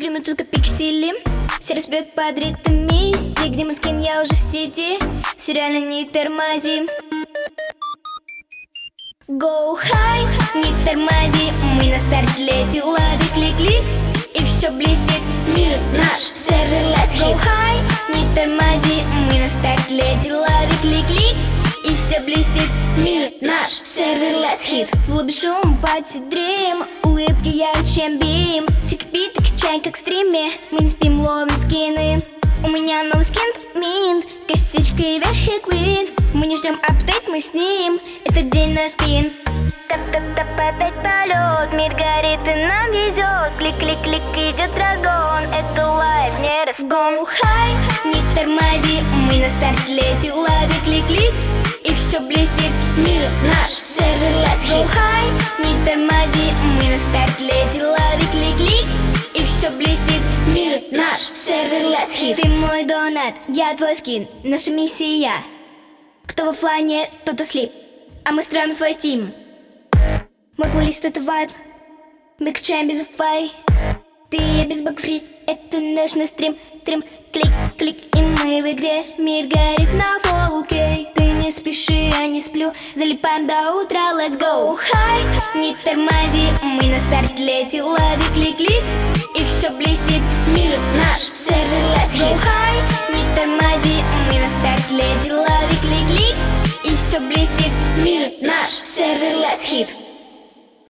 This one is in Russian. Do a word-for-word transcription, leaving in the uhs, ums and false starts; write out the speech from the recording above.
Стримлю только пиксели, все распьет под ритмами. Где мой скин, я уже в сети, все реально не тормози. Go high, не тормози, мы на старте лети. Лови клик-клик, и все блестит. Мир наш, сервер let's hit. Go high, не тормози, мы на старте лети. Лови клик-клик, и все блестит. Мир наш, сервер let's hit. В лобби шум, пати дрим, улыбки ярче, чем бим. Все кипит и качай, как в стриме. Мы не спим, ловим скины. У меня новый скин, минт, косичкой вверх и квин. Мы не ждем апдейт, мы с ним, этот день наш спин. Тап-тап-тап, опять полет, мир горит и нам везет. Клик-клик-клик, идет драгон, это лайф, не разгон. Go high, не тормози, мы на старте лети. Лови клик-клик, и все блестит. Мир наш, сервер let's hit. Go high, не тормози, мы на старте лети. Лови клик-клик, и все блестит. Мир наш, сервер let's hit. Ты мой донат, я твой скин, наша миссия. Кто в оффлайне, тот ослип, а мы строим свой стим. Мой плейлист это вайб, мы качаем без уфай. Ты и я без багфри, это наш на стрим. Трим, клик, клик, и мы в игре. Мир горит на фолл кей. Ты не спеши, я не сплю, залипаем до утра, let's go high. Не тормози, мы на старте лети. Лови клик-клик, и все блестит. Мир наш, сервер let's hit. Go high, не тормози, мы на старте лети. Лови клик-клик, и все блестит. Мир наш, сервер let's hit.